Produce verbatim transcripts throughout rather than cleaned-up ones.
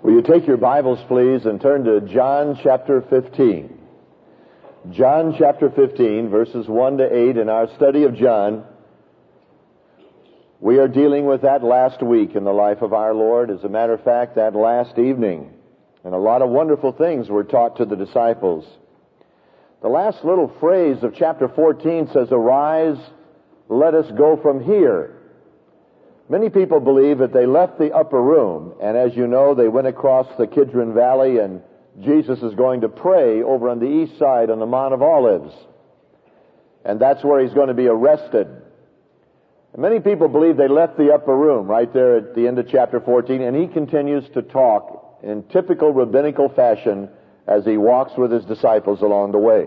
Will you take your Bibles, please, and turn to John chapter fifteen. John chapter fifteen, verses one to eight. In our study of John, we are dealing with that last week in the life of our Lord. As a matter of fact, that last evening. And a lot of wonderful things were taught to the disciples. The last little phrase of chapter fourteen says, "Arise, let us go from here." Many people believe that they left the upper room, and as you know, they went across the Kidron Valley, and Jesus is going to pray over on the east side on the Mount of Olives. And that's where he's going to be arrested. And many people believe they left the upper room right there at the end of chapter fourteen, and he continues to talk in typical rabbinical fashion as he walks with his disciples along the way.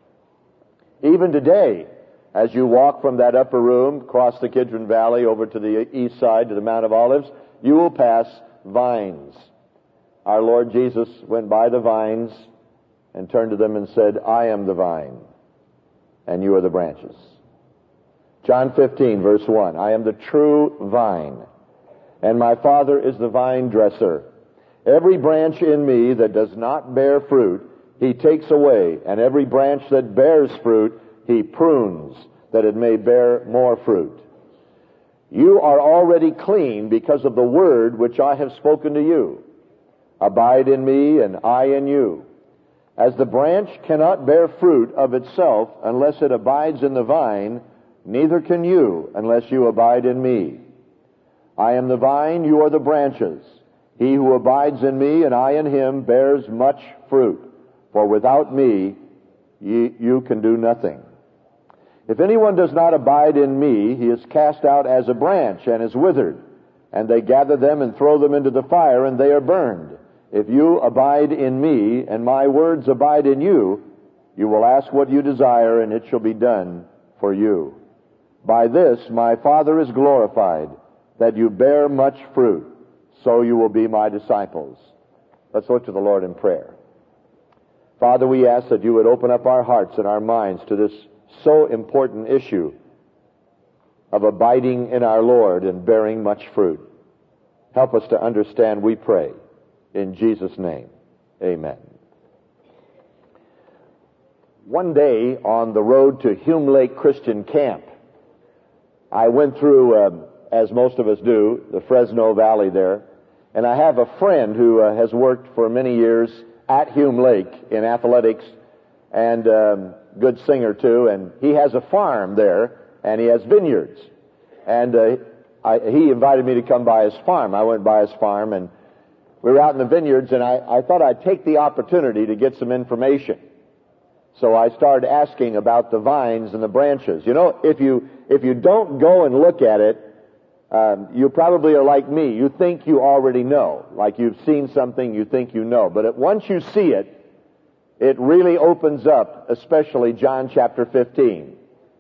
Even today, as you walk from that upper room, across the Kidron Valley over to the east side to the Mount of Olives, you will pass vines. Our Lord Jesus went by the vines and turned to them and said, "I am the vine, and you are the branches." John fifteen, verse one, "I am the true vine, and my Father is the vine dresser. Every branch in me that does not bear fruit, he takes away, and every branch that bears fruit, he prunes, that it may bear more fruit. You are already clean because of the word which I have spoken to you. Abide in me, and I in you. As the branch cannot bear fruit of itself unless it abides in the vine, neither can you unless you abide in me. I am the vine, you are the branches. He who abides in me, and I in him, bears much fruit. For without me, ye, you can do nothing. If anyone does not abide in me, he is cast out as a branch and is withered, and they gather them and throw them into the fire, and they are burned. If you abide in me, and my words abide in you, you will ask what you desire, and it shall be done for you. By this my Father is glorified, that you bear much fruit, so you will be my disciples." Let's look to the Lord in prayer. Father, we ask that you would open up our hearts and our minds to this so important issue of abiding in our Lord and bearing much fruit. Help us to understand, we pray. In Jesus' name, amen. One day on the road to Hume Lake Christian Camp, I went through, uh, as most of us do, the Fresno Valley there, and I have a friend who uh, has worked for many years at Hume Lake in athletics, and um, good singer too, and he has a farm there, and he has vineyards. And uh, I, he invited me to come by his farm. I went by his farm, and we were out in the vineyards, and I, I thought I'd take the opportunity to get some information. So I started asking about the vines and the branches. You know, if you if you don't go and look at it, um, you probably are like me. You think you already know, like you've seen something, you think you know. But once you see it, it really opens up, especially John chapter fifteen.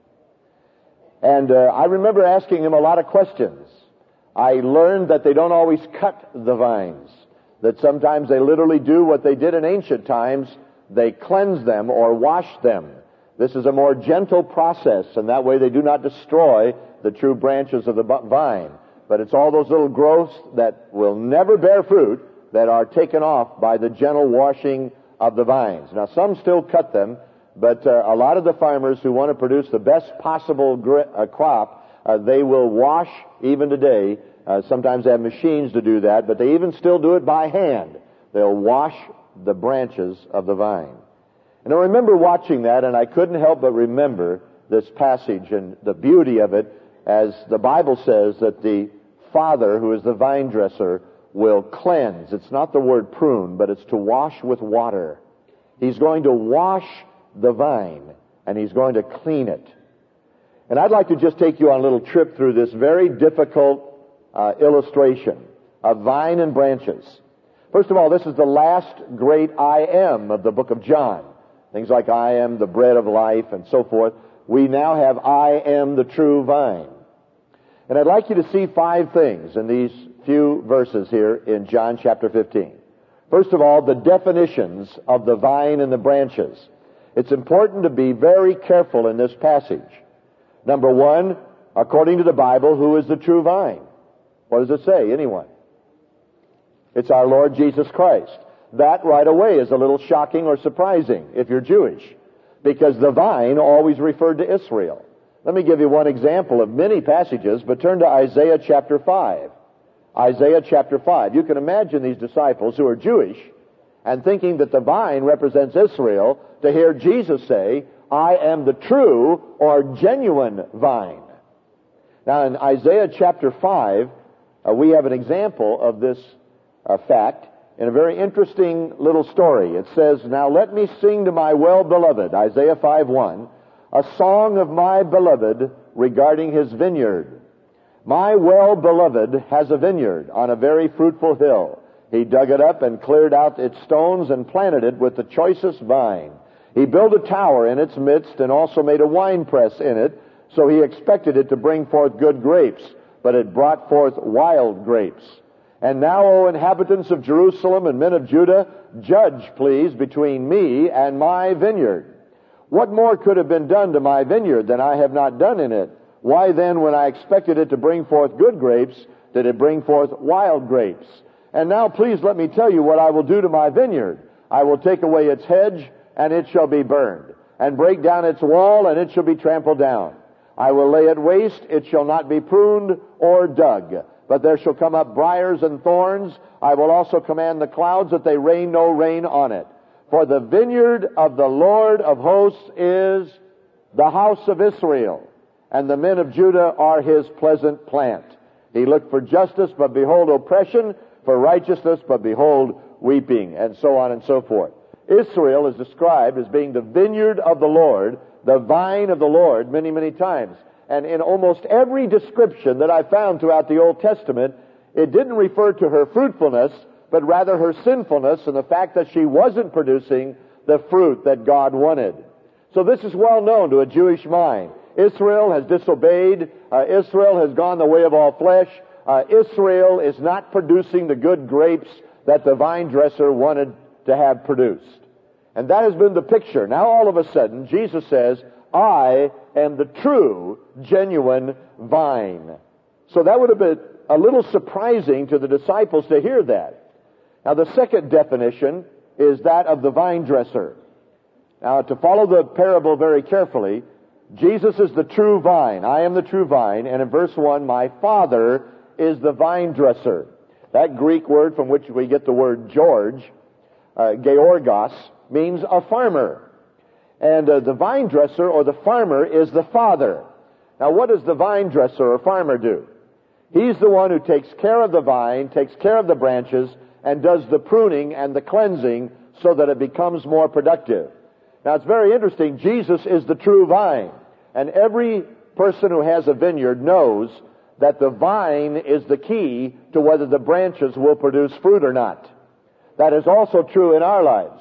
And uh, I remember asking him a lot of questions. I learned that they don't always cut the vines, that sometimes they literally do what they did in ancient times. They cleanse them or wash them. This is a more gentle process, and that way they do not destroy the true branches of the vine. But it's all those little growths that will never bear fruit that are taken off by the gentle washing of the vines. Now, some still cut them, but uh, a lot of the farmers who want to produce the best possible gri- uh, crop, uh, they will wash even today. Uh, sometimes they have machines to do that, but they even still do it by hand. They'll wash the branches of the vine. And I remember watching that, and I couldn't help but remember this passage and the beauty of it, as the Bible says that the Father, who is the vine dresser, will cleanse. It's not the word prune, but it's to wash with water. He's going to wash the vine, and he's going to clean it. And I'd like to just take you on a little trip through this very difficult uh, illustration of vine and branches. First of all, this is the last great I am of the book of John. Things like I am the bread of life and so forth. We now have I am the true vine. And I'd like you to see five things in these few verses here in John chapter fifteen. First of all, the definitions of the vine and the branches. It's important to be very careful in this passage. Number one, according to the Bible, who is the true vine? What does it say? Anyone? It's our Lord Jesus Christ. That right away is a little shocking or surprising if you're Jewish, because the vine always referred to Israel. Let me give you one example of many passages, but turn to Isaiah chapter five. Isaiah chapter five. You can imagine these disciples who are Jewish and thinking that the vine represents Israel to hear Jesus say, I am the true or genuine vine. Now in Isaiah chapter five, uh, we have an example of this uh, fact in a very interesting little story. It says, now let me sing to my well-beloved, Isaiah five one, a song of my beloved regarding his vineyard. My well-beloved has a vineyard on a very fruitful hill. He dug it up and cleared out its stones and planted it with the choicest vine. He built a tower in its midst and also made a winepress in it, so he expected it to bring forth good grapes, but it brought forth wild grapes. And now, O inhabitants of Jerusalem and men of Judah, judge, please, between me and my vineyard. What more could have been done to my vineyard than I have not done in it? Why then, when I expected it to bring forth good grapes, did it bring forth wild grapes? And now please let me tell you what I will do to my vineyard. I will take away its hedge, and it shall be burned, and break down its wall, and it shall be trampled down. I will lay it waste, it shall not be pruned or dug, but there shall come up briars and thorns. I will also command the clouds that they rain no rain on it. For the vineyard of the Lord of hosts is the house of Israel, and the men of Judah are his pleasant plant. He looked for justice, but behold oppression, for righteousness, but behold weeping, and so on and so forth. Israel is described as being the vineyard of the Lord, the vine of the Lord, many, many times. And in almost every description that I found throughout the Old Testament, it didn't refer to her fruitfulness, but rather her sinfulness and the fact that she wasn't producing the fruit that God wanted. So this is well known to a Jewish mind. Israel has disobeyed. Uh, Israel has gone the way of all flesh. Uh, Israel is not producing the good grapes that the vine dresser wanted to have produced. And that has been the picture. Now all of a sudden, Jesus says, I am the true, genuine vine. So that would have been a little surprising to the disciples to hear that. Now the second definition is that of the vine dresser. Now to follow the parable very carefully, Jesus is the true vine. I am the true vine. And in verse one, my Father is the vine dresser. That Greek word from which we get the word George, uh, Georgos, means a farmer. And uh, the vine dresser or the farmer is the father. Now what does the vine dresser or farmer do? He's the one who takes care of the vine, takes care of the branches, and does the pruning and the cleansing so that it becomes more productive. Now it's very interesting. Jesus is the true vine. And every person who has a vineyard knows that the vine is the key to whether the branches will produce fruit or not. That is also true in our lives.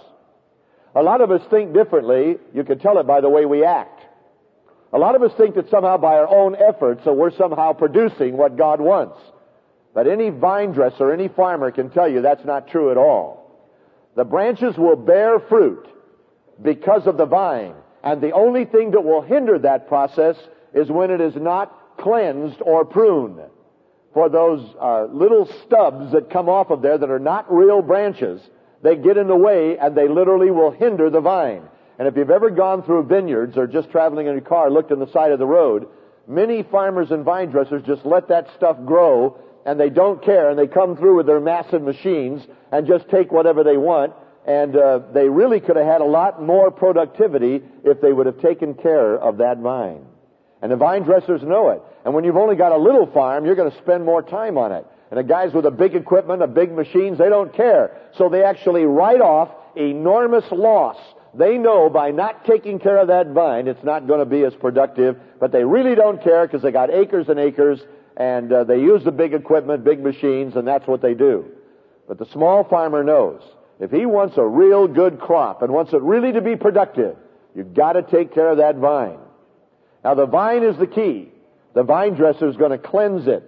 A lot of us think differently. You can tell it by the way we act. A lot of us think that somehow by our own efforts that we're somehow producing what God wants. But any vine dresser, any farmer can tell you that's not true at all. The branches will bear fruit because of the vine. And the only thing that will hinder that process is when it is not cleansed or pruned. For those uh, little stubs that come off of there that are not real branches, they get in the way and they literally will hinder the vine. And if you've ever gone through vineyards or just traveling in your car, looked on the side of the road, many farmers and vine dressers just let that stuff grow and they don't care, and they come through with their massive machines and just take whatever they want. And uh, they really could have had a lot more productivity if they would have taken care of that vine. And the vine dressers know it. And when you've only got a little farm, you're going to spend more time on it. And the guys with the big equipment, the big machines, they don't care. So they actually write off enormous loss. They know by not taking care of that vine, it's not going to be as productive. But they really don't care because they got acres and acres, and uh, they use the big equipment, big machines, and that's what they do. But the small farmer knows, if he wants a real good crop and wants it really to be productive, you've got to take care of that vine. Now the vine is the key. The vine dresser is going to cleanse it.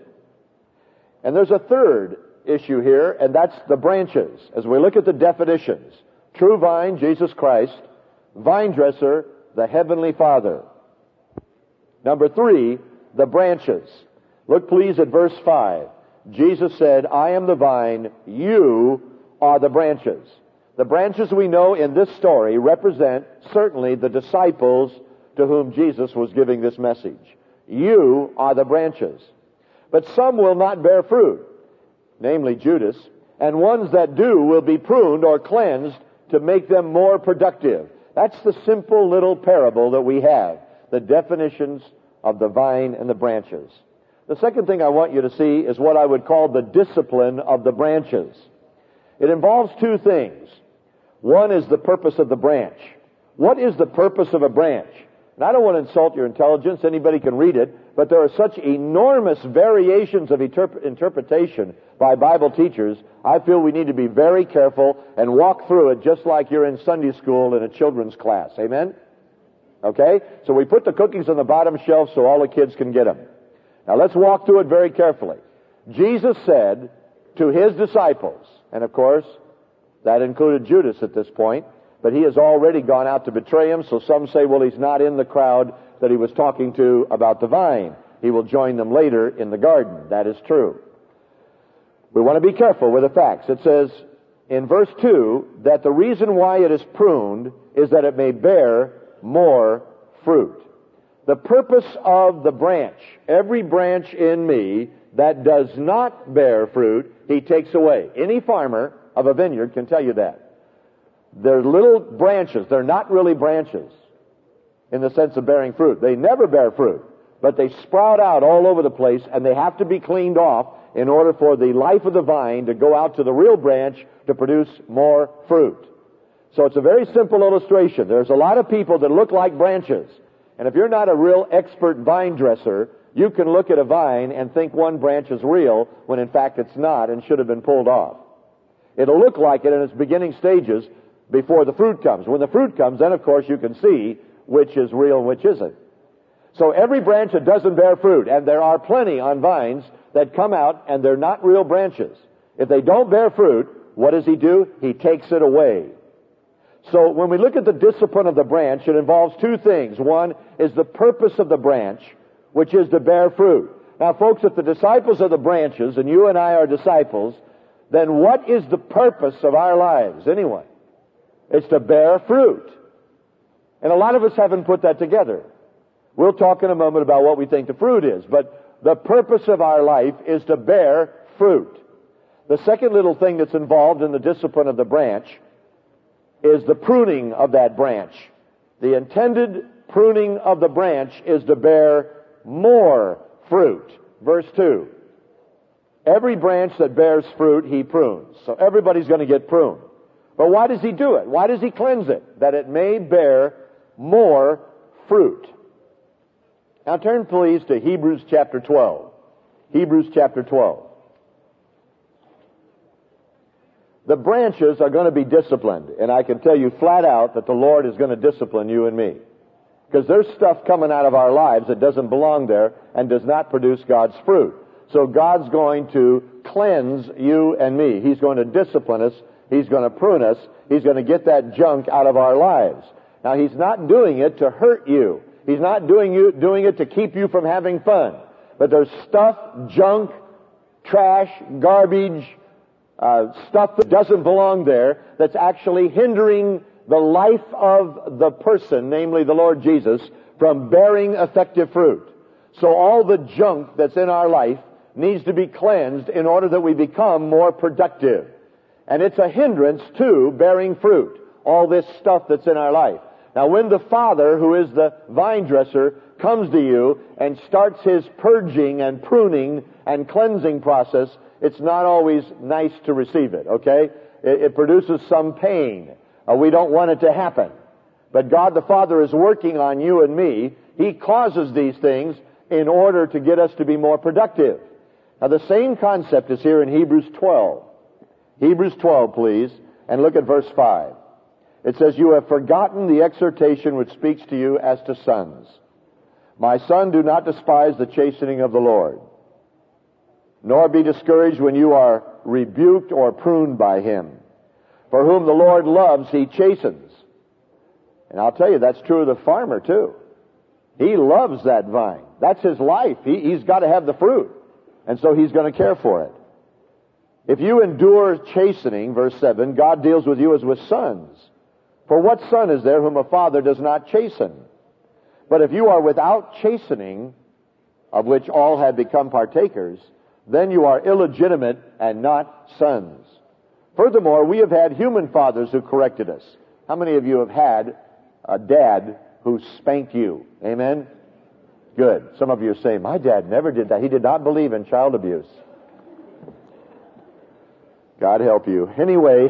And there's a third issue here, and that's the branches. As we look at the definitions, true vine, Jesus Christ; vine dresser, the Heavenly Father. Number three, the branches. Look please at verse five. Jesus said, I am the vine, you are the branches. The branches we know in this story represent certainly the disciples to whom Jesus was giving this message. You are the branches. But some will not bear fruit, namely Judas, and ones that do will be pruned or cleansed to make them more productive. That's the simple little parable that we have, the definitions of the vine and the branches. The second thing I want you to see is what I would call the discipline of the branches. It involves two things. One is the purpose of the branch. What is the purpose of a branch? And I don't want to insult your intelligence. Anybody can read it. But there are such enormous variations of interp- interpretation by Bible teachers. I feel we need to be very careful and walk through it just like you're in Sunday school in a children's class. Amen? Okay? So we put the cookies on the bottom shelf so all the kids can get them. Now let's walk through it very carefully. Jesus said to his disciples, and of course, that included Judas at this point, but he has already gone out to betray him, so some say, well, he's not in the crowd that he was talking to about the vine. He will join them later in the garden. That is true. We want to be careful with the facts. It says in verse two that the reason why it is pruned is that it may bear more fruit. The purpose of the branch, every branch in me that does not bear fruit, he takes away. Any farmer of a vineyard can tell you that. They're little branches. They're not really branches in the sense of bearing fruit. They never bear fruit, but they sprout out all over the place, and they have to be cleaned off in order for the life of the vine to go out to the real branch to produce more fruit. So it's a very simple illustration. There's a lot of people that look like branches. And if you're not a real expert vine dresser, you can look at a vine and think one branch is real when in fact it's not and should have been pulled off. It'll look like it in its beginning stages before the fruit comes. When the fruit comes, then of course you can see which is real and which isn't. So every branch that doesn't bear fruit, and there are plenty on vines that come out and they're not real branches. If they don't bear fruit, what does he do? He takes it away. So when we look at the discipline of the branch, it involves two things. One is the purpose of the branch, which is to bear fruit. Now, folks, if the disciples are the branches, and you and I are disciples, then what is the purpose of our lives, anyway? It's to bear fruit. And a lot of us haven't put that together. We'll talk in a moment about what we think the fruit is, but the purpose of our life is to bear fruit. The second little thing that's involved in the discipline of the branch is the pruning of that branch. The intended pruning of the branch is to bear more fruit. Verse two. Every branch that bears fruit, he prunes. So everybody's going to get pruned. But why does he do it? Why does he cleanse it? That it may bear more fruit. Now turn please to Hebrews chapter twelve. Hebrews chapter twelve. The branches are going to be disciplined, and I can tell you flat out that the Lord is going to discipline you and me. Because there's stuff coming out of our lives that doesn't belong there and does not produce God's fruit. So God's going to cleanse you and me. He's going to discipline us. He's going to prune us. He's going to get that junk out of our lives. Now, He's not doing it to hurt you. He's not doing you doing it to keep you from having fun. But there's stuff, junk, trash, garbage, uh, stuff that doesn't belong there that's actually hindering the life of the person, namely the Lord Jesus, from bearing effective fruit. So all the junk that's in our life needs to be cleansed in order that we become more productive. And it's a hindrance to bearing fruit, all this stuff that's in our life. Now, when the Father, who is the vine dresser, comes to you and starts his purging and pruning and cleansing process, it's not always nice to receive it, okay? It, it produces some pain. Uh, we don't want it to happen. But God the Father is working on you and me. He causes these things in order to get us to be more productive. Now, the same concept is here in Hebrews twelve. Hebrews twelve, please, and look at verse five. It says, "You have forgotten the exhortation which speaks to you as to sons. My son, do not despise the chastening of the Lord, nor be discouraged when you are rebuked or pruned by him. For whom the Lord loves, he chastens." And I'll tell you, that's true of the farmer, too. He loves that vine. That's his life. He, he's got to have the fruit. And so He's going to care for it. If you endure chastening, verse seven, God deals with you as with sons. For what son is there whom a father does not chasten? But if you are without chastening, of which all have become partakers, then you are illegitimate and not sons. Furthermore, we have had human fathers who corrected us. How many of you have had a dad who spanked you? Amen? Good. Some of you are saying, my dad never did that. He did not believe in child abuse. God help you. Anyway,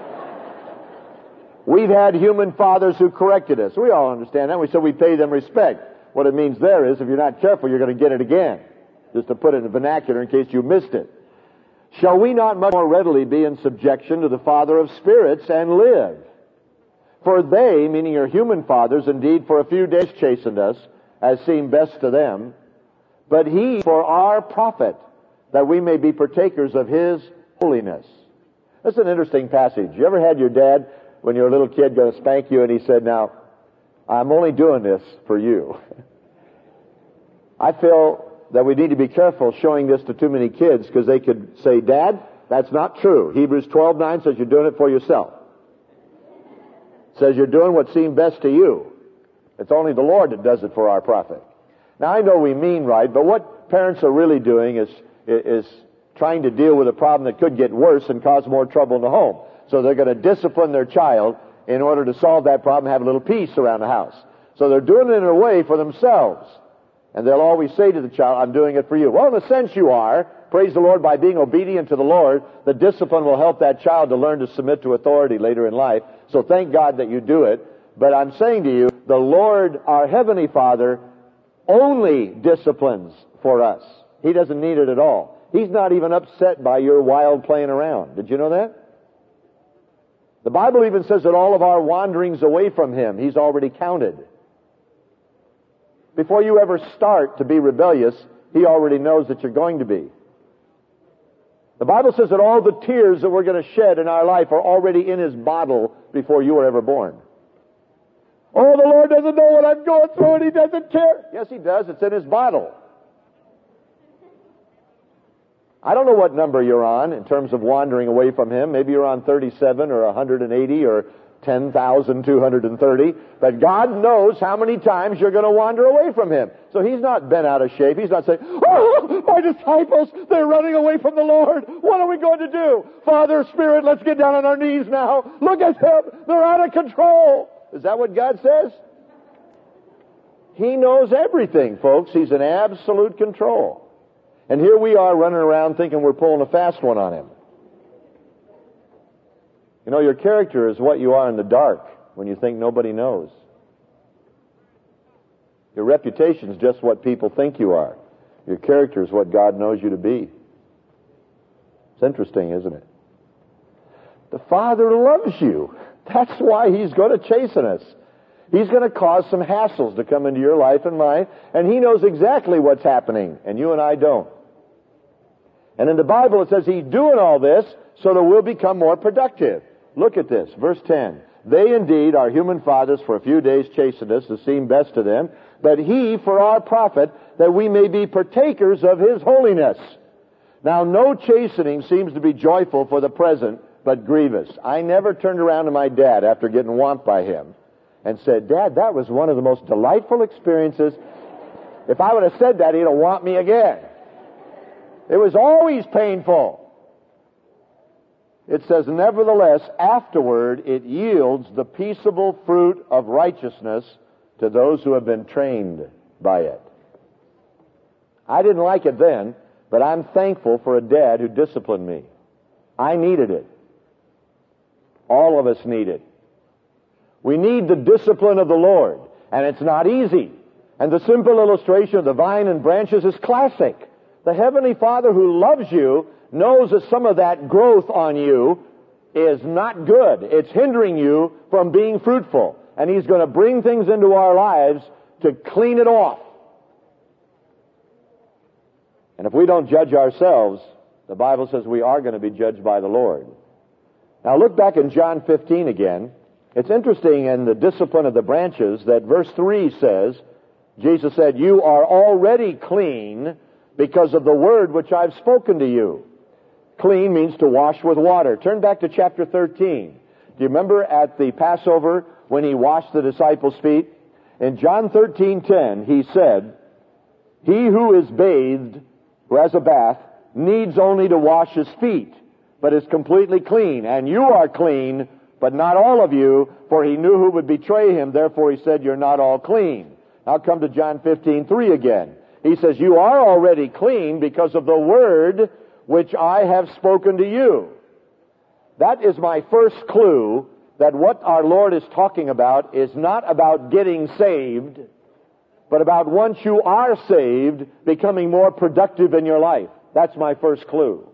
we've had human fathers who corrected us. We all understand that. We so we pay them respect. What it means there is, if you're not careful, you're going to get it again. Just to put it in vernacular in case you missed it. Shall we not much more readily be in subjection to the Father of spirits and live? For they, meaning your human fathers, indeed for a few days chastened us, as seemed best to them, but He for our profit, that we may be partakers of His holiness. That's an interesting passage. You ever had your dad, when you were a little kid, going to spank you, and he said, now, I'm only doing this for you. I feel that we need to be careful showing this to too many kids, because they could say, Dad, that's not true. Hebrews twelve nine says you're doing it for yourself. It says you're doing what seemed best to you. It's only the Lord that does it for our profit. Now, I know we mean right, but what parents are really doing is, is trying to deal with a problem that could get worse and cause more trouble in the home. So they're going to discipline their child in order to solve that problem and have a little peace around the house. So they're doing it in a way for themselves. And they'll always say to the child, I'm doing it for you. Well, in a sense you are. Praise the Lord, by being obedient to the Lord, the discipline will help that child to learn to submit to authority later in life. So thank God that you do it. But I'm saying to you, the Lord, our Heavenly Father, only disciplines for us. He doesn't need it at all. He's not even upset by your wild playing around. Did you know that? The Bible even says that all of our wanderings away from Him, He's already counted. Before you ever start to be rebellious, He already knows that you're going to be. The Bible says that all the tears that we're going to shed in our life are already in His bottle before you were ever born. Oh, the Lord doesn't know what I'm going through and He doesn't care. Yes, He does. It's in His bottle. I don't know what number you're on in terms of wandering away from Him. Maybe you're on thirty-seven or one hundred eighty or ten thousand two hundred thirty. But God knows how many times you're going to wander away from Him. So He's not bent out of shape. He's not saying, oh, my disciples, they're running away from the Lord. What are we going to do? Father, Spirit, let's get down on our knees now. Look at them. They're out of control. Is that what God says? He knows everything, folks. He's in absolute control. And here we are running around thinking we're pulling a fast one on Him. You know, your character is what you are in the dark when you think nobody knows. Your reputation is just what people think you are. Your character is what God knows you to be. It's interesting, isn't it? The Father loves you. That's why He's going to chasten us. He's going to cause some hassles to come into your life and mine, and He knows exactly what's happening, and you and I don't. And in the Bible it says He's doing all this so that we'll become more productive. Look at this, verse ten. They indeed, our human fathers, for a few days chastened us as seemed best to them, but He for our profit, that we may be partakers of His holiness. Now, no chastening seems to be joyful for the present, but grievous. I never turned around to my dad after getting whomped by him and said, Dad, that was one of the most delightful experiences. If I would have said that, he'd have whomped me again. It was always painful. It says, nevertheless, afterward it yields the peaceable fruit of righteousness to those who have been trained by it. I didn't like it then, but I'm thankful for a dad who disciplined me. I needed it. All of us need it. We need the discipline of the Lord, and it's not easy. And the simple illustration of the vine and branches is classic. The Heavenly Father who loves you knows that some of that growth on you is not good. It's hindering you from being fruitful. And He's going to bring things into our lives to clean it off. And if we don't judge ourselves, the Bible says we are going to be judged by the Lord. Now look back in John fifteen again. It's interesting in the discipline of the branches that verse three says, Jesus said, you are already clean because of the word which I've spoken to you. Clean means to wash with water. Turn back to chapter thirteen. Do you remember at the Passover when he washed the disciples' feet? In John thirteen ten, he said, he who is bathed, who has a bath, needs only to wash his feet, but is completely clean. And you are clean, but not all of you, for he knew who would betray him. Therefore he said, you're not all clean. Now come to John fifteen three again. He says, you are already clean because of the word which I have spoken to you. That is my first clue that what our Lord is talking about is not about getting saved, but about once you are saved, becoming more productive in your life. That's my first clue.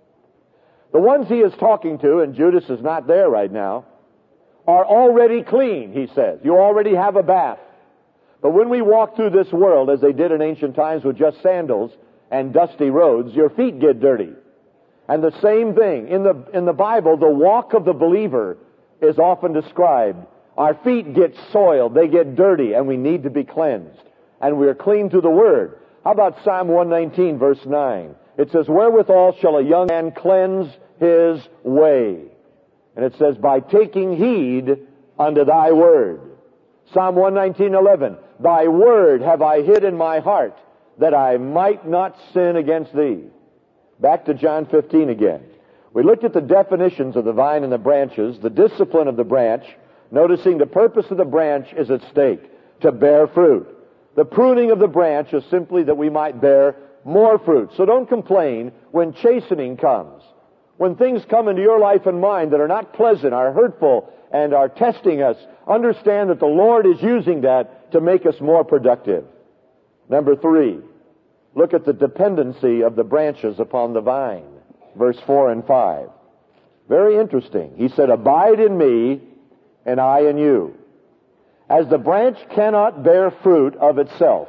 The ones he is talking to, and Judas is not there right now, are already clean, he says. You already have a bath. But when we walk through this world, as they did in ancient times with just sandals and dusty roads, your feet get dirty. And the same thing, in the, in the Bible, the walk of the believer is often described. Our feet get soiled, they get dirty, and we need to be cleansed. And we are clean through the Word. How about Psalm one nineteen, verse nine? It says, wherewithal shall a young man cleanse his way? And it says, by taking heed unto thy word. Psalm one nineteen, eleven, thy word have I hid in my heart, that I might not sin against thee. Back to John fifteen again. We looked at the definitions of the vine and the branches, the discipline of the branch, noticing the purpose of the branch is at stake, to bear fruit. The pruning of the branch is simply that we might bear more fruit. So don't complain when chastening comes. When things come into your life and mine that are not pleasant, are hurtful, and are testing us, understand that the Lord is using that to make us more productive. Number three, look at the dependency of the branches upon the vine. Verse four and five. Very interesting. He said, abide in me, and I in you. As the branch cannot bear fruit of itself.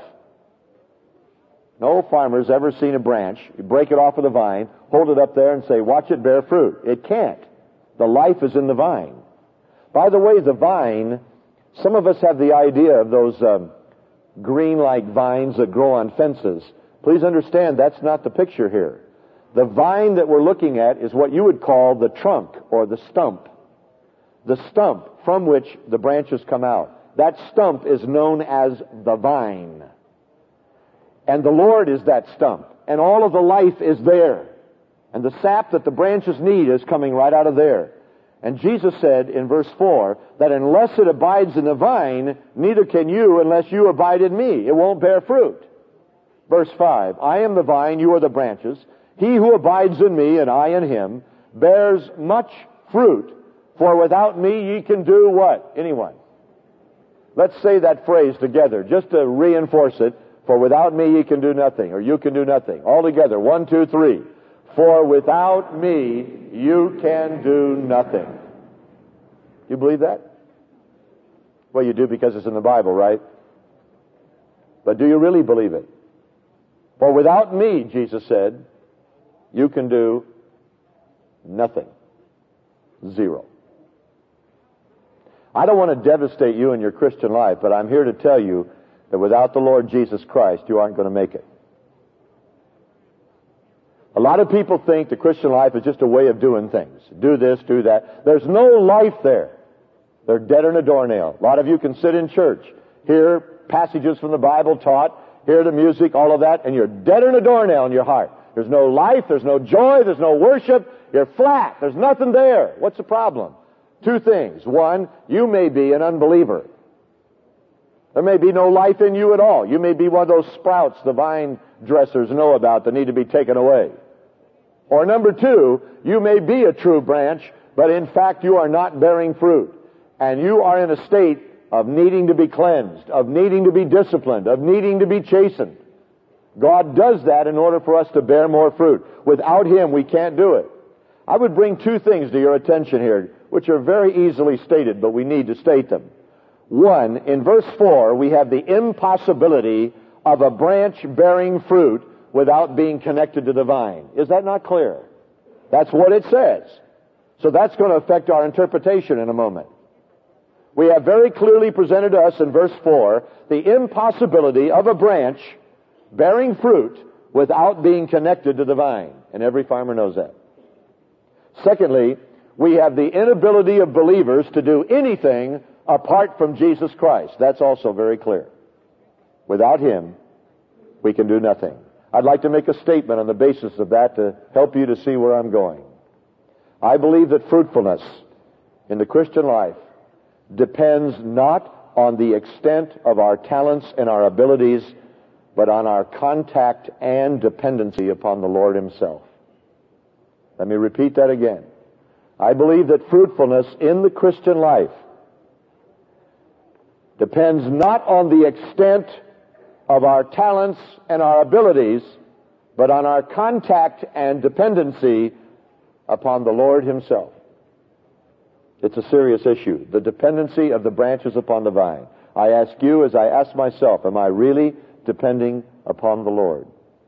No farmer's ever seen a branch. You break it off of the vine, hold it up there and say, watch it bear fruit. It can't. The life is in the vine. By the way, the vine, some of us have the idea of those um, green-like vines that grow on fences. Please understand, that's not the picture here. The vine that we're looking at is what you would call the trunk or the stump. The stump from which the branches come out. That stump is known as the vine. And the Lord is that stump. And all of the life is there. And the sap that the branches need is coming right out of there. And Jesus said in verse four that unless it abides in the vine, neither can you unless you abide in me. It won't bear fruit. Verse five, I am the vine, you are the branches. He who abides in me and I in him bears much fruit. For without me ye can do what? Anyone? Let's say that phrase together just to reinforce it. For without me ye can do nothing, or you can do nothing. All together, one, two, three. For without me you can do nothing. You believe that? Well, you do because it's in the Bible, right? But do you really believe it? For without me, Jesus said, you can do nothing. Zero. I don't want to devastate you in your Christian life, but I'm here to tell you that without the Lord Jesus Christ, you aren't going to make it. A lot of people think the Christian life is just a way of doing things. Do this, do that. There's no life there. They're deader than a doornail. A lot of you can sit in church, hear passages from the Bible taught, hear the music, all of that, and you're deader than a doornail in your heart. There's no life, there's no joy, there's no worship. You're flat. There's nothing there. What's the problem? Two things. One, you may be an unbeliever. There may be no life in you at all. You may be one of those sprouts the vine dressers know about that need to be taken away. Or number two, you may be a true branch, but in fact you are not bearing fruit. And you are in a state of needing to be cleansed, of needing to be disciplined, of needing to be chastened. God does that in order for us to bear more fruit. Without Him, we can't do it. I would bring two things to your attention here, which are very easily stated, but we need to state them. One, in verse four, we have the impossibility of a branch bearing fruit without being connected to the vine. Is that not clear? That's what it says. So that's going to affect our interpretation in a moment. We have very clearly presented to us in verse four the impossibility of a branch bearing fruit without being connected to the vine. And every farmer knows that. Secondly, we have the inability of believers to do anything apart from Jesus Christ. That's also very clear. Without Him, we can do nothing. I'd like to make a statement on the basis of that to help you to see where I'm going. I believe that fruitfulness in the Christian life depends not on the extent of our talents and our abilities, but on our contact and dependency upon the Lord Himself. Let me repeat that again. I believe that fruitfulness in the Christian life depends not on the extent of our talents and our abilities, but on our contact and dependency upon the Lord Himself. It's a serious issue, the dependency of the branches upon the vine. I ask you, as I ask myself, am I really depending upon the Lord?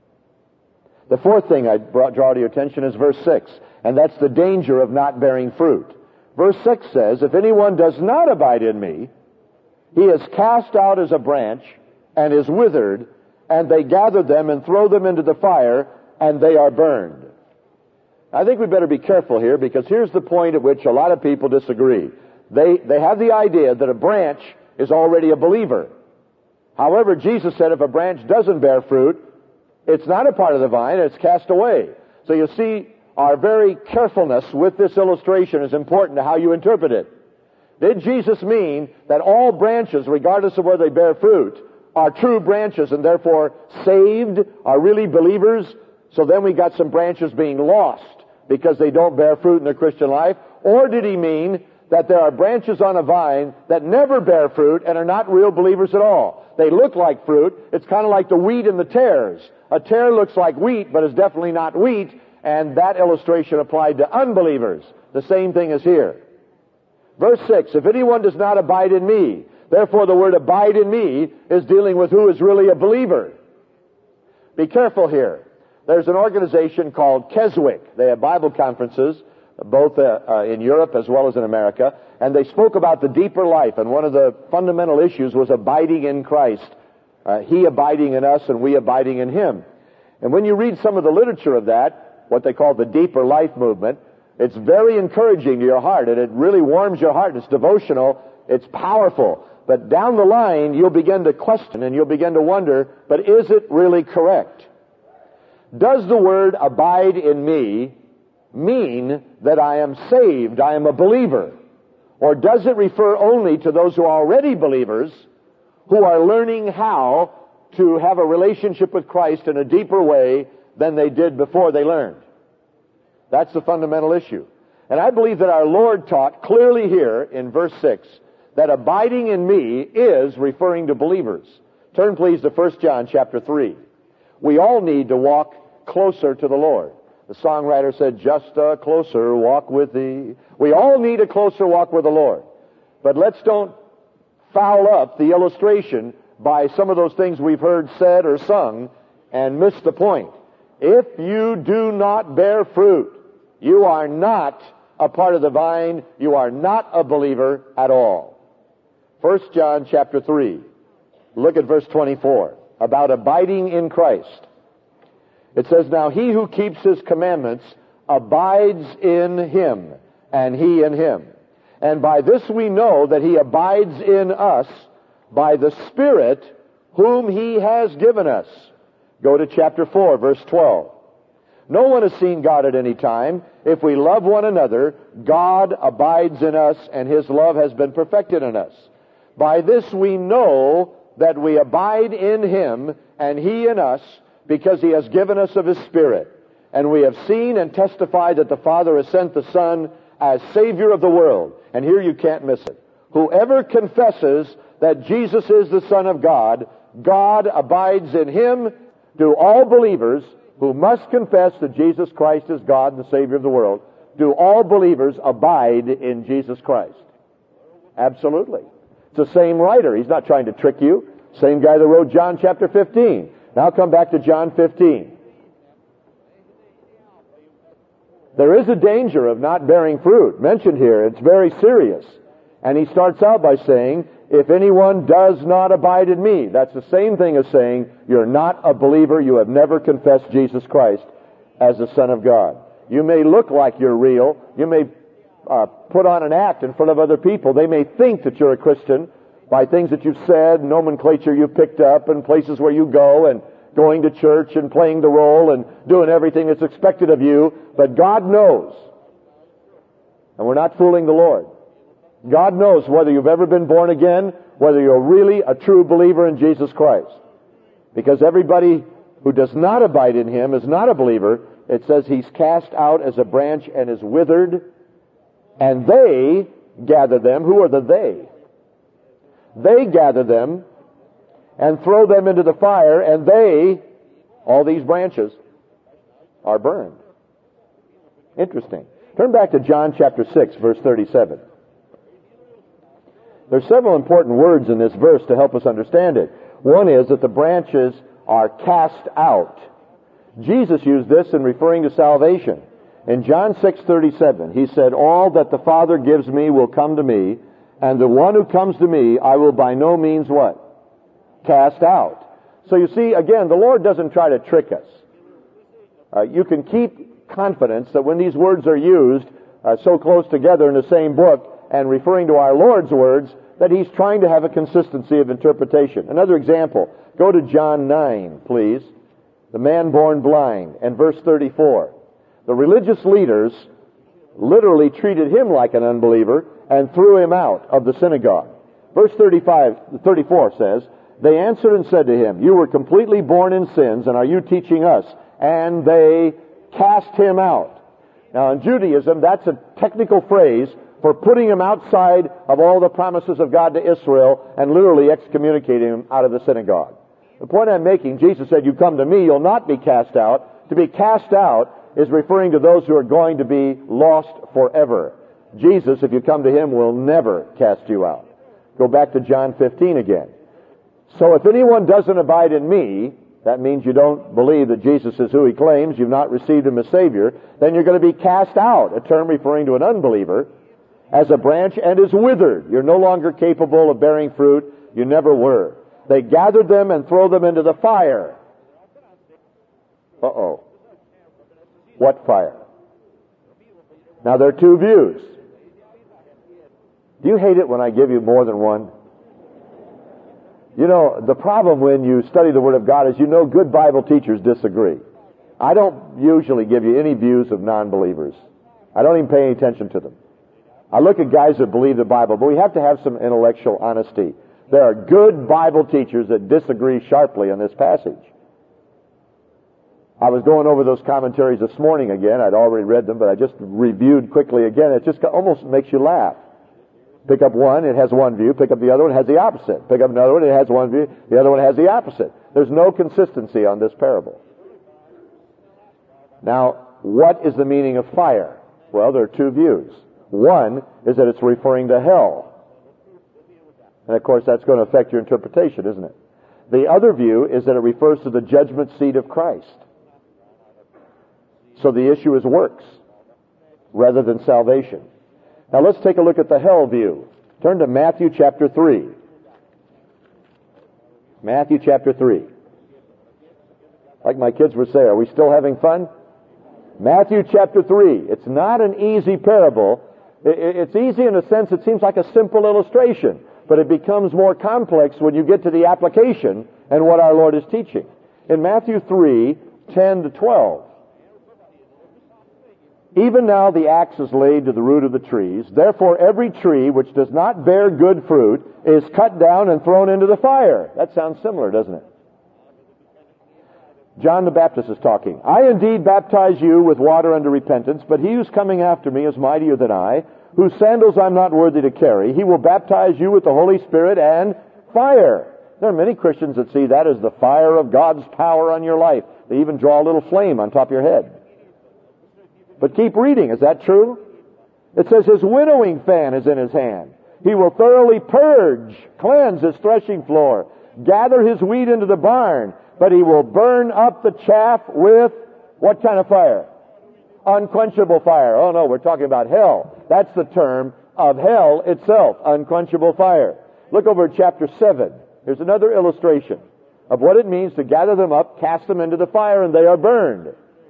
The fourth thing I brought, draw to your attention is verse six, and that's the danger of not bearing fruit. Verse six says, if anyone does not abide in me, he is cast out as a branch and is withered, and they gather them and throw them into the fire, and they are burned. I think we better be careful here, because here's the point at which a lot of people disagree. They, they have the idea that a branch is already a believer. However, Jesus said if a branch doesn't bear fruit, it's not a part of the vine, it's cast away. So you see, our very carefulness with this illustration is important to how you interpret it. Did Jesus mean that all branches, regardless of whether they bear fruit, are true branches and therefore saved, are really believers? So then we got some branches being lost because they don't bear fruit in their Christian life? Or did He mean that there are branches on a vine that never bear fruit and are not real believers at all? They look like fruit. It's kind of like the wheat and the tares. A tare looks like wheat, but is definitely not wheat, and that illustration applied to unbelievers. The same thing is here. Verse six, if anyone does not abide in me, therefore the word abide in me is dealing with who is really a believer. Be careful here. There's an organization called Keswick. They have Bible conferences, both uh, uh, in Europe as well as in America, and they spoke about the deeper life, and one of the fundamental issues was abiding in Christ. Uh, he abiding in us and we abiding in Him. And when you read some of the literature of that, what they call the deeper life movement, it's very encouraging to your heart, and it really warms your heart. It's devotional. It's powerful. But down the line, you'll begin to question and you'll begin to wonder, but is it really correct? Does the word abide in me mean that I am saved, I am a believer? Or does it refer only to those who are already believers, who are learning how to have a relationship with Christ in a deeper way than they did before they learned? That's the fundamental issue. And I believe that our Lord taught clearly here in verse six that abiding in me is referring to believers. Turn please to First John chapter three. We all need to walk closer to the Lord. The songwriter said, just a closer walk with thee. We all need a closer walk with the Lord. But let's don't foul up the illustration by some of those things we've heard said or sung and miss the point. If you do not bear fruit, you are not a part of the vine. You are not a believer at all. First John chapter three. Look at verse twenty-four. About abiding in Christ. It says, now he who keeps His commandments abides in Him, and He in him. And by this we know that He abides in us by the Spirit whom He has given us. Go to chapter four, verse twelve. No one has seen God at any time. If we love one another, God abides in us, and His love has been perfected in us. By this we know that we abide in Him, and He in us, because He has given us of His Spirit. And we have seen and testified that the Father has sent the Son as Savior of the world. And here you can't miss it. Whoever confesses that Jesus is the Son of God, God abides in Him. Do all believers who must confess that Jesus Christ is God and the Savior of the world, do all believers abide in Jesus Christ? Absolutely. It's the same writer. He's not trying to trick you. Same guy that wrote John chapter fifteen. Now come back to John fifteen. There is a danger of not bearing fruit mentioned here. It's very serious. And he starts out by saying, if anyone does not abide in me. That's the same thing as saying you're not a believer, you have never confessed Jesus Christ as the Son of God. You may look like you're real, you may uh, put on an act in front of other people. They may think that you're a Christian by things that you've said, nomenclature you've picked up, and places where you go, and going to church and playing the role and doing everything that's expected of you. But God knows. And we're not fooling the Lord. God knows whether you've ever been born again, whether you're really a true believer in Jesus Christ. Because everybody who does not abide in Him is not a believer. It says he's cast out as a branch and is withered, and they gather them. Who are the they? They gather them and throw them into the fire, and they, all these branches, are burned. Interesting. Turn back to John chapter six, verse thirty-seven. There's several important words in this verse to help us understand it. One is that the branches are cast out. Jesus used this in referring to salvation. In John six thirty-seven, He said, all that the Father gives me will come to me, and the one who comes to me I will by no means what? Cast out. So you see, again, the Lord doesn't try to trick us. Uh, you can keep confidence that when these words are used uh, so close together in the same book and referring to our Lord's words, that He's trying to have a consistency of interpretation. Another example, go to John nine, please. The man born blind, and verse thirty-four. The religious leaders literally treated him like an unbeliever and threw him out of the synagogue. Verse thirty-five, thirty-four says, they answered and said to him, you were completely born in sins, and are you teaching us? And they cast him out. Now in Judaism, that's a technical phrase for putting him outside of all the promises of God to Israel and literally excommunicating him out of the synagogue. The point I'm making, Jesus said, you come to me, you'll not be cast out. To be cast out is referring to those who are going to be lost forever. Jesus, if you come to Him, will never cast you out. Go back to John fifteen again. So if anyone doesn't abide in me, that means you don't believe that Jesus is who He claims, you've not received Him as Savior, then you're going to be cast out, a term referring to an unbeliever, as a branch and is withered. You're no longer capable of bearing fruit. You never were. They gathered them and throw them into the fire. Uh-oh. What fire? Now there are two views. Do you hate it when I give you more than one? You know, the problem when you study the Word of God is you know good Bible teachers disagree. I don't usually give you any views of non-believers. I don't even pay any attention to them. I look at guys that believe the Bible, but we have to have some intellectual honesty. There are good Bible teachers that disagree sharply on this passage. I was going over those commentaries this morning again. I'd already read them, but I just reviewed quickly again. It just almost makes you laugh. Pick up one, it has one view. Pick up the other one, it has the opposite. Pick up another one, it has one view. The other one has the opposite. There's no consistency on this parable. Now, what is the meaning of fire? Well, there are two views. One is that it's referring to hell. And of course, that's going to affect your interpretation, isn't it? The other view is that it refers to the judgment seat of Christ. So the issue is works rather than salvation. Now let's take a look at the hell view. Turn to Matthew chapter three. Matthew chapter three. Like my kids would say, are we still having fun? Matthew chapter three. It's not an easy parable. It's easy in a sense, it seems like a simple illustration, but it becomes more complex when you get to the application and what our Lord is teaching. In Matthew three, ten to twelve. Even now the axe is laid to the root of the trees. Therefore every tree which does not bear good fruit is cut down and thrown into the fire. That sounds similar, doesn't it? John the Baptist is talking. I indeed baptize you with water unto repentance, but he who's coming after me is mightier than I, whose sandals I'm not worthy to carry. He will baptize you with the Holy Spirit and fire. There are many Christians that see that as the fire of God's power on your life. They even draw a little flame on top of your head. But keep reading. Is that true? It says his winnowing fan is in his hand. He will thoroughly purge, cleanse his threshing floor, gather his wheat into the barn, but he will burn up the chaff with what kind of fire? Unquenchable fire. Oh no, we're talking about hell. That's the term of hell itself, unquenchable fire. Look over at chapter seven. Here's another illustration of what it means to gather them up, cast them into the fire, and they are burned.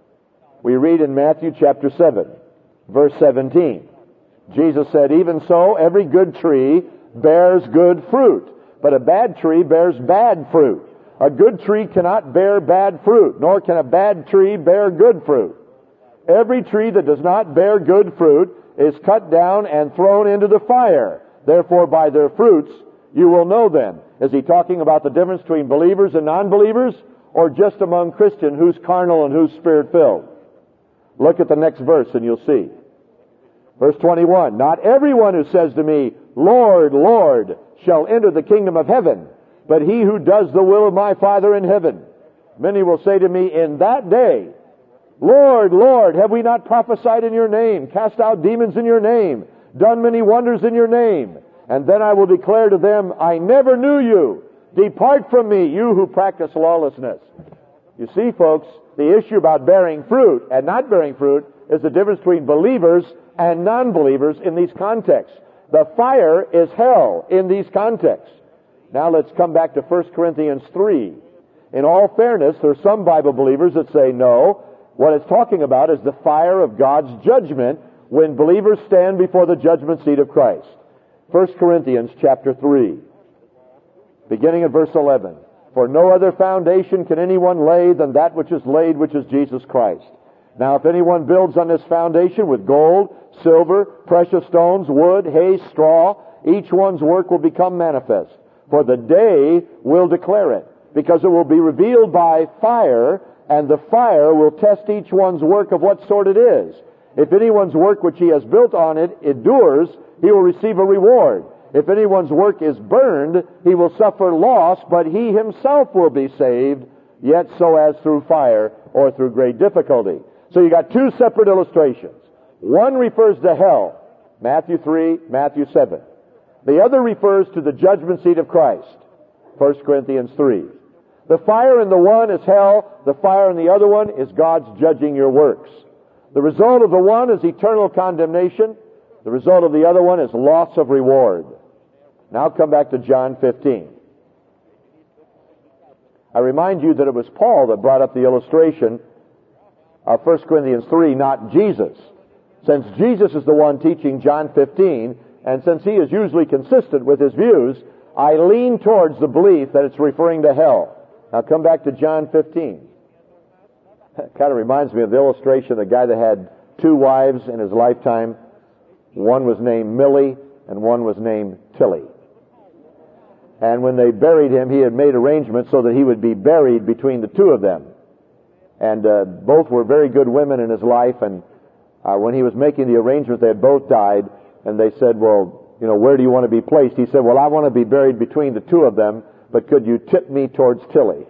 We read in Matthew chapter seven, verse seventeen. Jesus said, "Even so, every good tree bears good fruit, but a bad tree bears bad fruit. A good tree cannot bear bad fruit, nor can a bad tree bear good fruit. Every tree that does not bear good fruit is cut down and thrown into the fire. Therefore, by their fruits you will know them." Is he talking about the difference between believers and non-believers, or just among Christians, who's carnal and who's spirit-filled? Look at the next verse and you'll see. Verse twenty-one, "Not everyone who says to me, 'Lord, Lord,' shall enter the kingdom of heaven, but he who does the will of my Father in heaven. Many will say to me in that day, 'Lord, Lord, have we not prophesied in your name, cast out demons in your name, done many wonders in your name?' And then I will declare to them, 'I never knew you. Depart from me, you who practice lawlessness.'" You see, folks, the issue about bearing fruit and not bearing fruit is the difference between believers and non-believers in these contexts. The fire is hell in these contexts. Now let's come back to First Corinthians three. In all fairness, there are some Bible believers that say, no, what it's talking about is the fire of God's judgment when believers stand before the judgment seat of Christ. First Corinthians chapter three, beginning at verse eleven. "For no other foundation can anyone lay than that which is laid, which is Jesus Christ. Now if anyone builds on this foundation with gold, silver, precious stones, wood, hay, straw, each one's work will become manifest. For the day will declare it, because it will be revealed by fire, and the fire will test each one's work of what sort it is. If anyone's work which he has built on it endures, he will receive a reward. If anyone's work is burned, he will suffer loss, but he himself will be saved, yet so as through fire or through great difficulty." So you got two separate illustrations. One refers to hell, Matthew three, Matthew seven. The other refers to the judgment seat of Christ, First Corinthians three. The fire in the one is hell, the fire in the other one is God's judging your works. The result of the one is eternal condemnation, the result of the other one is loss of reward. Now come back to John fifteen. I remind you that it was Paul that brought up the illustration of First Corinthians three, not Jesus. Since Jesus is the one teaching John fifteen, and since he is usually consistent with his views, I lean towards the belief that it's referring to hell. Now come back to John fifteen. It kind of reminds me of the illustration of the guy that had two wives in his lifetime. One was named Millie and one was named Tilly. And when they buried him, he had made arrangements so that he would be buried between the two of them. And uh, both were very good women in his life, and uh, when he was making the arrangements, they had both died, and they said, well, you know, where do you want to be placed? He said, well, I want to be buried between the two of them, but could you tip me towards Tilly?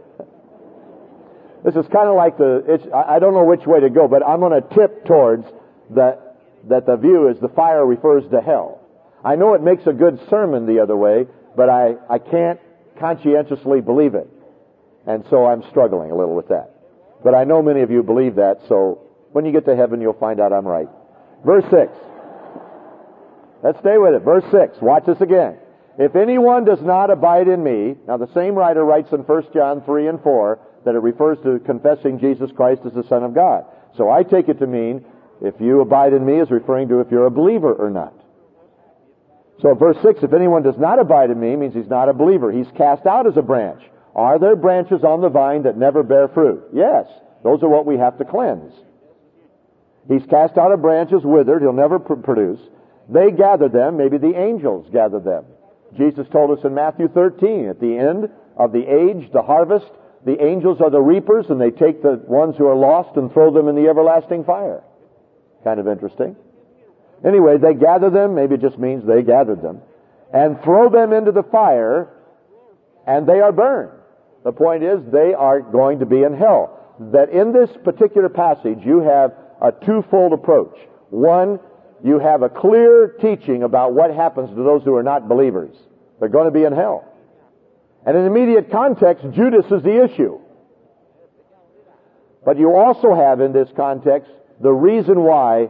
This is kind of like the, it's, I don't know which way to go, but I'm going to tip towards the, that the view is the fire refers to hell. I know it makes a good sermon the other way, but I, I can't conscientiously believe it. And so I'm struggling a little with that. But I know many of you believe that, so when you get to heaven, you'll find out I'm right. Verse six. Let's stay with it. Verse six. Watch this again. "If anyone does not abide in me," now the same writer writes in First John three and four that it refers to confessing Jesus Christ as the Son of God. So I take it to mean, if you abide in me is referring to if you're a believer or not. So verse six, "If anyone does not abide in me," means he's not a believer. He's cast out as a branch. Are there branches on the vine that never bear fruit? Yes. Those are what we have to cleanse. He's cast out of branches, withered. He'll never pr- produce. They gather them. Maybe the angels gather them. Jesus told us in Matthew thirteen, at the end of the age, the harvest, the angels are the reapers, and they take the ones who are lost and throw them in the everlasting fire. Kind of interesting. Anyway, they gather them. Maybe it just means they gathered them. And throw them into the fire, and they are burned. The point is, they are going to be in hell. That in this particular passage, you have a twofold approach. One, you have a clear teaching about what happens to those who are not believers. They're going to be in hell. And in immediate context, Judas is the issue. But you also have in this context the reason why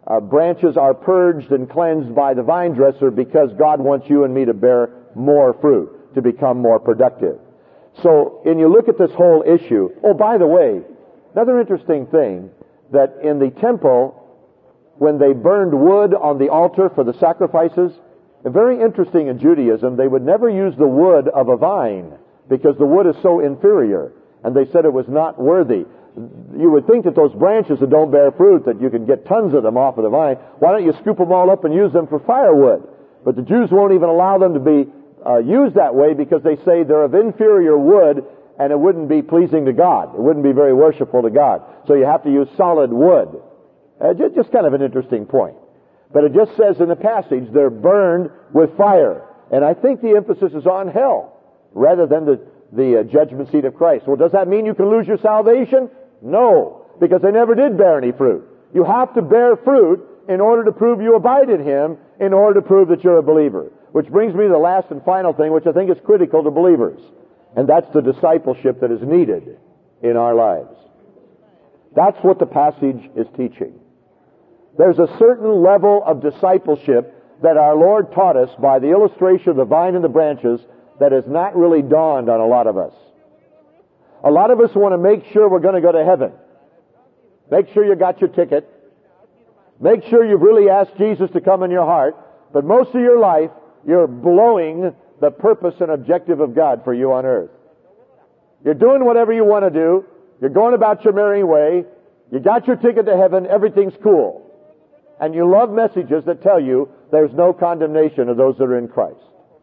uh, branches are purged and cleansed by the vine dresser because God wants you and me to bear more fruit, to become more productive. So, and you look at this whole issue. Oh, by the way, another interesting thing, that in the temple, when they burned wood on the altar for the sacrifices, and very interesting in Judaism, they would never use the wood of a vine because the wood is so inferior, and they said it was not worthy. You would think that those branches that don't bear fruit, that you can get tons of them off of the vine, why don't you scoop them all up and use them for firewood? But the Jews won't even allow them to be uh, used that way because they say they're of inferior wood and it wouldn't be pleasing to God. It wouldn't be very worshipful to God. So you have to use solid wood. Uh, just, just kind of an interesting point. But it just says in the passage, they're burned with fire. And I think the emphasis is on hell rather than the, the uh, judgment seat of Christ. Well, does that mean you can lose your salvation? No, because they never did bear any fruit. You have to bear fruit in order to prove you abide in Him, in order to prove that you're a believer. Which brings me to the last and final thing, which I think is critical to believers. And that's the discipleship that is needed in our lives. That's what the passage is teaching. There's a certain level of discipleship that our Lord taught us by the illustration of the vine and the branches that has not really dawned on a lot of us. A lot of us want to make sure we're going to go to heaven. Make sure you got your ticket. Make sure you've really asked Jesus to come in your heart. But most of your life, you're blowing the purpose and objective of God for you on earth. You're doing whatever you want to do. You're going about your merry way. You got your ticket to heaven. Everything's cool. And you love messages that tell you there's no condemnation of those that are in Christ.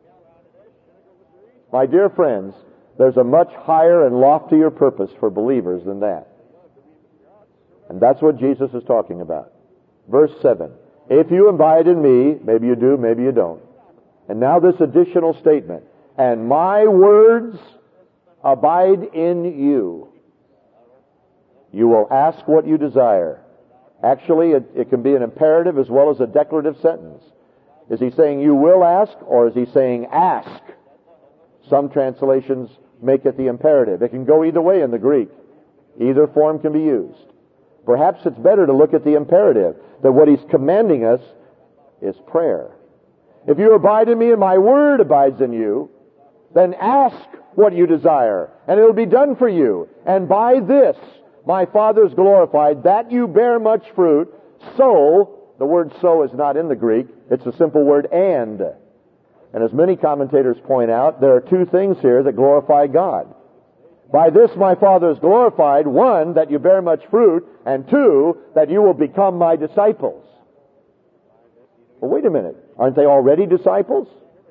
My dear friends, there's a much higher and loftier purpose for believers than that. And that's what Jesus is talking about. Verse seven. If you abide in me, maybe you do, maybe you don't. And now this additional statement. And my words abide in you. You will ask what you desire. Actually, it, it can be an imperative as well as a declarative sentence. Is he saying you will ask, or is he saying ask? Some translations make it the imperative. It can go either way in the Greek. Either form can be used. Perhaps it's better to look at the imperative, that what he's commanding us is prayer. If you abide in me and my word abides in you, then ask what you desire, and it will be done for you. And by this my Father is glorified, that you bear much fruit. So, the word so is not in the Greek. It's a simple word and. And as many commentators point out, there are two things here that glorify God. By this my Father is glorified, one, that you bear much fruit, and two, that you will become my disciples. Well, wait a minute. Aren't they already disciples?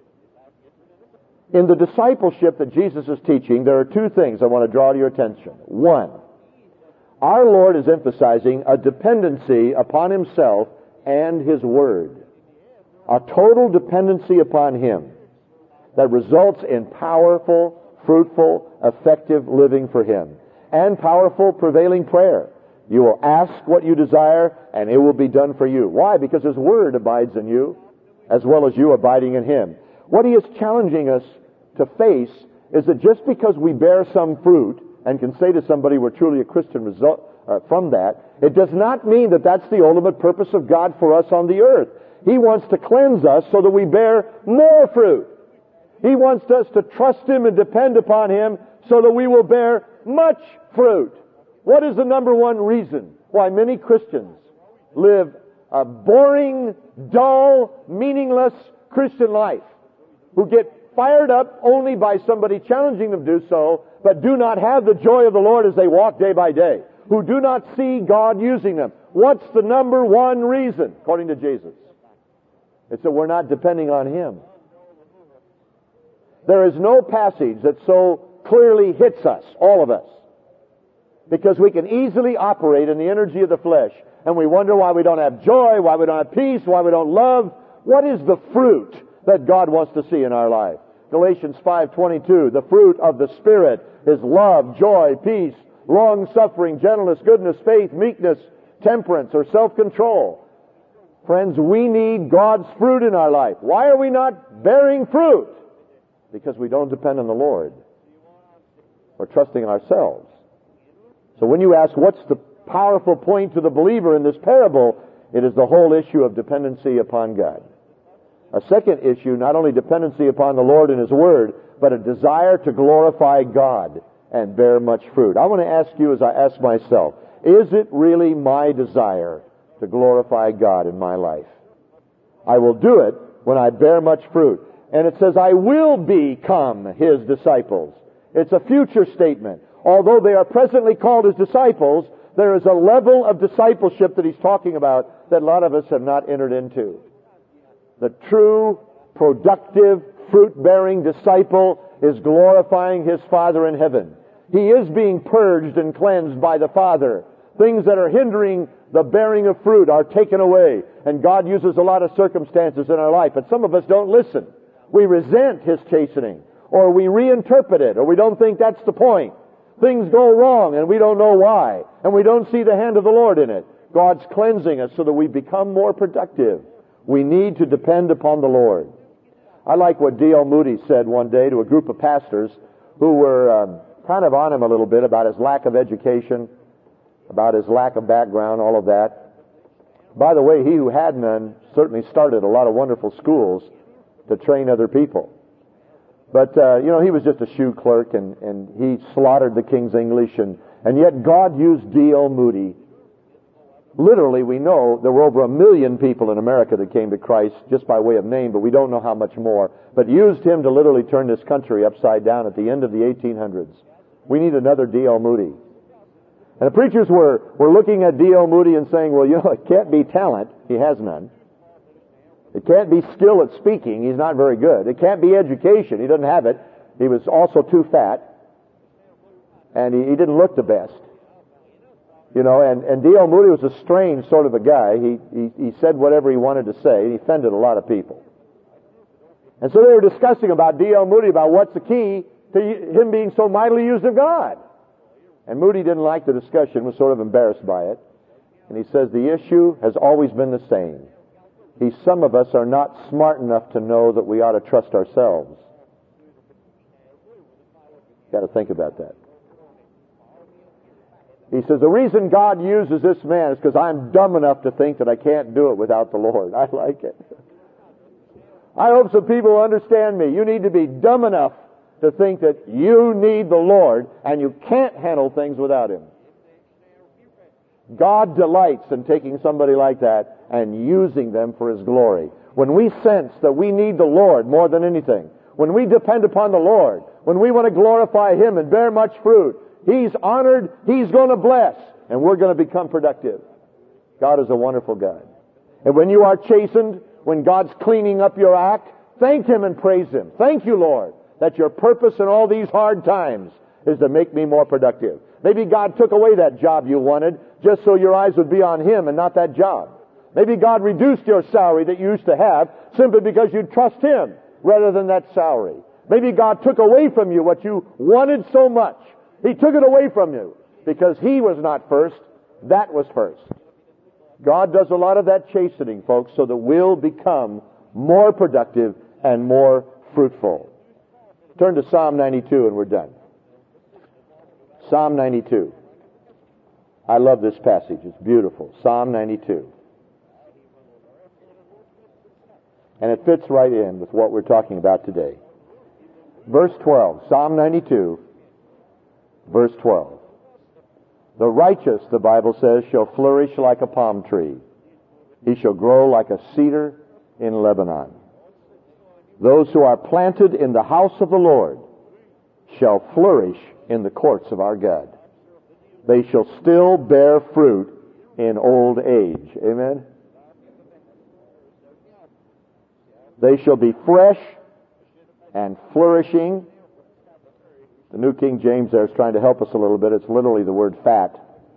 In the discipleship that Jesus is teaching, there are two things I want to draw to your attention. One, our Lord is emphasizing a dependency upon Himself and His Word. A total dependency upon Him that results in powerful, fruitful, effective living for Him. And powerful, prevailing prayer. You will ask what you desire, and it will be done for you. Why? Because His Word abides in you, as well as you abiding in Him. What He is challenging us to face is that just because we bear some fruit, and can say to somebody we're truly a Christian result, uh, from that, it does not mean that that's the ultimate purpose of God for us on the earth. He wants to cleanse us so that we bear more fruit. He wants us to trust Him and depend upon Him so that we will bear much fruit. What is the number one reason why many Christians live a boring, dull, meaningless Christian life? Who get fired up only by somebody challenging them to do so, but do not have the joy of the Lord as they walk day by day. Who do not see God using them. What's the number one reason, according to Jesus? It's that we're not depending on Him. There is no passage that so clearly hits us, all of us, because we can easily operate in the energy of the flesh, and we wonder why we don't have joy, why we don't have peace, why we don't love. What is the fruit that God wants to see in our life? Galatians five twenty-two, the fruit of the Spirit is love, joy, peace, long-suffering, gentleness, goodness, faith, meekness, temperance, or self-control. Friends, we need God's fruit in our life. Why are we not bearing fruit? Because we don't depend on the Lord. We're trusting in ourselves. So when you ask what's the powerful point to the believer in this parable, It is the whole issue of dependency upon God. A second issue, not only dependency upon the Lord and His Word, but a desire to glorify God and bear much fruit. I want to ask you, as I ask myself, is it really my desire to glorify God in my life? I will do it when I bear much fruit. And it says, I will become His disciples. It's a future statement. Although they are presently called His disciples, there is a level of discipleship that He's talking about that a lot of us have not entered into. The true, productive, fruit-bearing disciple is glorifying his Father in heaven. He is being purged and cleansed by the Father. Things that are hindering the bearing of fruit are taken away. And God uses a lot of circumstances in our life. But some of us don't listen. We resent His chastening. Or we reinterpret it. Or we don't think that's the point. Things go wrong and we don't know why. And we don't see the hand of the Lord in it. God's cleansing us so that we become more productive. We need to depend upon the Lord. I like what D L Moody said one day to a group of pastors who were um, kind of on him a little bit about his lack of education, about his lack of background, all of that. By the way, he who had none certainly started a lot of wonderful schools to train other people. But, uh, you know, he was just a shoe clerk, and, and he slaughtered the King's English, and, and yet God used D L Moody. Literally, we know there were over a million people in America that came to Christ just by way of name, but we don't know how much more. But used him to literally turn this country upside down at the end of the eighteen hundreds. We need another D L Moody. And the preachers were, were looking at D L Moody and saying, well, you know, it can't be talent. He has none. It can't be skill at speaking. He's not very good. It can't be education. He doesn't have it. He was also too fat. And he, he didn't look the best. You know, and, and D L Moody was a strange sort of a guy. He, he, he said whatever he wanted to say. He offended a lot of people. And so they were discussing about D L Moody, about what's the key to him being so mightily used of God. And Moody didn't like the discussion, was sort of embarrassed by it. And he says the issue has always been the same. He, some of us are not smart enough to know that we ought to trust ourselves. Got to think about that. He says, the reason God uses this man is because I'm dumb enough to think that I can't do it without the Lord. I like it. I hope some people understand me. You need to be dumb enough to think that you need the Lord and you can't handle things without Him. God delights in taking somebody like that and using them for His glory. When we sense that we need the Lord more than anything, when we depend upon the Lord, when we want to glorify Him and bear much fruit, He's honored, He's going to bless, and we're going to become productive. God is a wonderful God. And when you are chastened, when God's cleaning up your act, thank Him and praise Him. Thank you, Lord, that your purpose in all these hard times is to make me more productive. Maybe God took away that job you wanted just so your eyes would be on Him and not that job. Maybe God reduced your salary that you used to have simply because you trust Him rather than that salary. Maybe God took away from you what you wanted so much. He took it away from you because He was not first. That was first. God does a lot of that chastening, folks, so that we'll become more productive and more fruitful. Turn to Psalm ninety-two and we're done. Psalm ninety-two. I love this passage. It's beautiful. Psalm ninety-two. And it fits right in with what we're talking about today. Verse twelve. Psalm ninety-two. Verse twelve. The righteous, the Bible says, shall flourish like a palm tree. He shall grow like a cedar in Lebanon. Those who are planted in the house of the Lord shall flourish in the courts of our God. They shall still bear fruit in old age. Amen? They shall be fresh and flourishing. The New King James there is trying to help us a little bit. It's literally the word fat.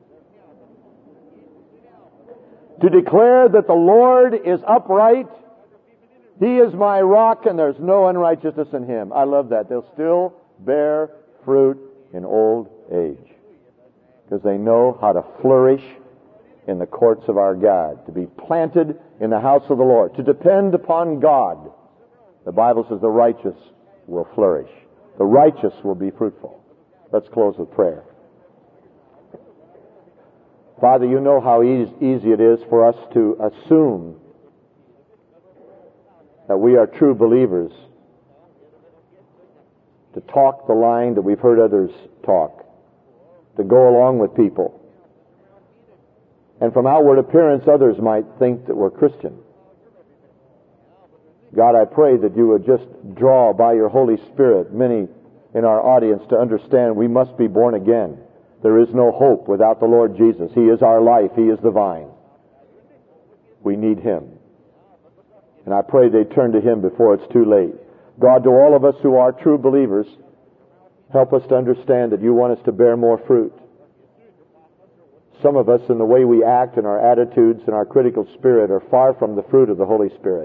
To declare that the Lord is upright. He is my rock and there's no unrighteousness in Him. I love that. They'll still bear fruit in old age. Because they know how to flourish in the courts of our God. To be planted in the house of the Lord. To depend upon God. The Bible says the righteous will flourish. The righteous will be fruitful. Let's close with prayer. Father, you know how easy, easy it is for us to assume that we are true believers, to talk the line that we've heard others talk, to go along with people. And from outward appearance, others might think that we're Christian. God, I pray that you would just draw by your Holy Spirit many in our audience to understand we must be born again. There is no hope without the Lord Jesus. He is our life. He is the vine. We need Him. And I pray they turn to Him before it's too late. God, to all of us who are true believers, help us to understand that you want us to bear more fruit. Some of us, in the way we act and our attitudes and our critical spirit, are far from the fruit of the Holy Spirit.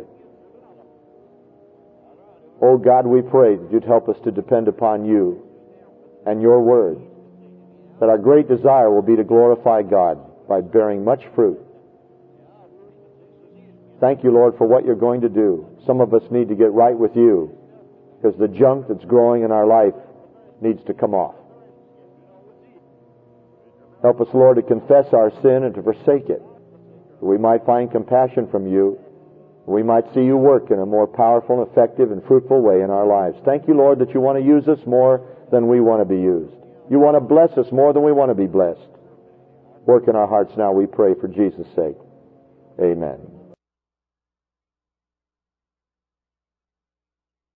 Oh God, we pray that you'd help us to depend upon you and your word, that our great desire will be to glorify God by bearing much fruit. Thank you, Lord, for what you're going to do. Some of us need to get right with you because the junk that's growing in our life needs to come off. Help us, Lord, to confess our sin and to forsake it, that we might find compassion from you, that we might see you work in a more powerful, effective, and fruitful way in our lives. Thank you, Lord, that you want to use us more than we want to be used. You want to bless us more than we want to be blessed. Work in our hearts now, we pray, for Jesus' sake. Amen.